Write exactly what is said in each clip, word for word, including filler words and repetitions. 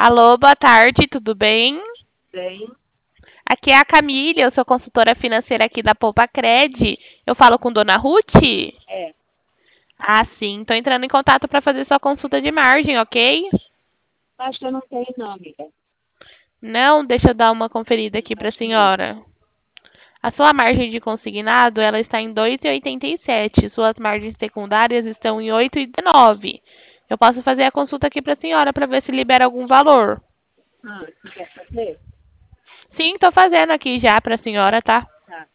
Alô, boa tarde, tudo bem? Bem, Aqui é a Camille, eu sou consultora financeira aqui da Poupa Cred. Eu falo com Dona Ruth? é. Ah, sim. Tô entrando em contato para fazer sua consulta de margem, ok? Acho que eu não tenho não, amiga. Não, deixa eu dar uma conferida aqui para a Acho que não. senhora. A sua margem de consignado, ela está em dois vírgula oitenta e sete. Suas margens secundárias estão em oito vírgula dezenove. Eu posso fazer a consulta aqui para a senhora para ver se libera algum valor. Ah, você quer fazer? Sim, tô fazendo aqui já para a senhora, tá? Tá.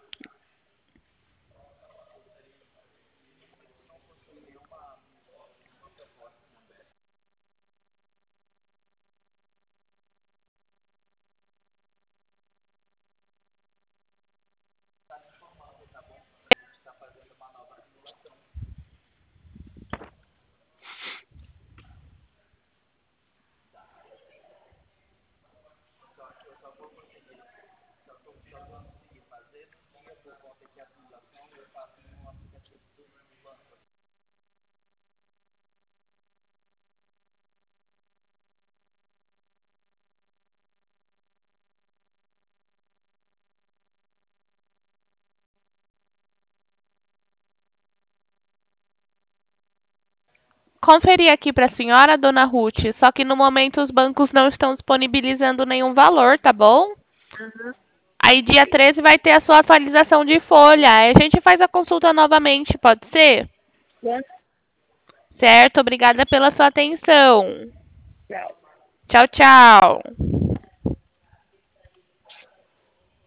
Conferir aqui para a senhora, dona Ruth, só que no momento os bancos não estão disponibilizando nenhum valor, tá bom? Aham. Aí dia treze vai ter a sua atualização de folha. Aí a gente faz a consulta novamente, pode ser? Quanto? Certo, obrigada pela sua atenção. Tchau. Tchau, tchau.